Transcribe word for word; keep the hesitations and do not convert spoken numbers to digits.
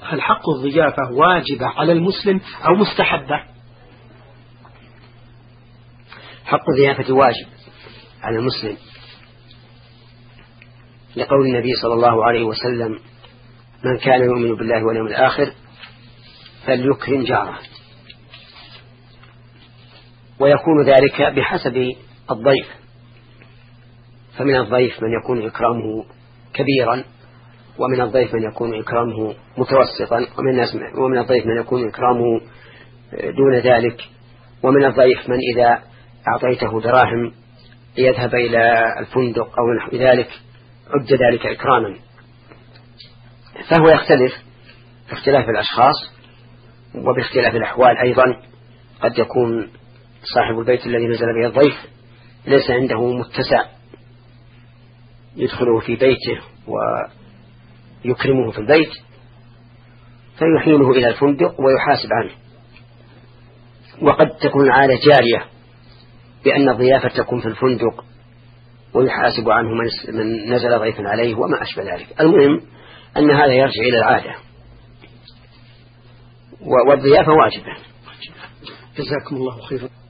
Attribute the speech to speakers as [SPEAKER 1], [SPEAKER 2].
[SPEAKER 1] هل حق الضيافة واجبة على المسلم أو مستحبة؟
[SPEAKER 2] حق الضيافة واجب على المسلم لقول النبي صلى الله عليه وسلم: من كان يؤمن بالله واليوم الآخر فليكرم جاره. ويكون ذلك بحسب الضيف، فمن الضيف من يكون إكرامه كبيرا، ومن الضيف من يكون إكرامه متوسطا، ومن, الناس ومن الضيف من يكون إكرامه دون ذلك، ومن الضيف من إذا أعطيته دراهم يذهب إلى الفندق أو نحو ذلك عد ذلك إكراما. فهو يختلف باختلاف الأشخاص وباختلاف الأحوال أيضا. قد يكون صاحب البيت الذي نزل به الضيف ليس عنده متسع يدخله في بيته ويكرمه في البيت، فيحيله إلى الفندق ويحاسب عنه. وقد تكون العادة جارية بأن الضيافة تكون في الفندق ويحاسب عنه من نزل ضيفا عليه وما أشبه ذلك. المهم أن هذا يرجع إلى العادة، والضيافة واجبة.
[SPEAKER 1] جزاكم الله خيرا.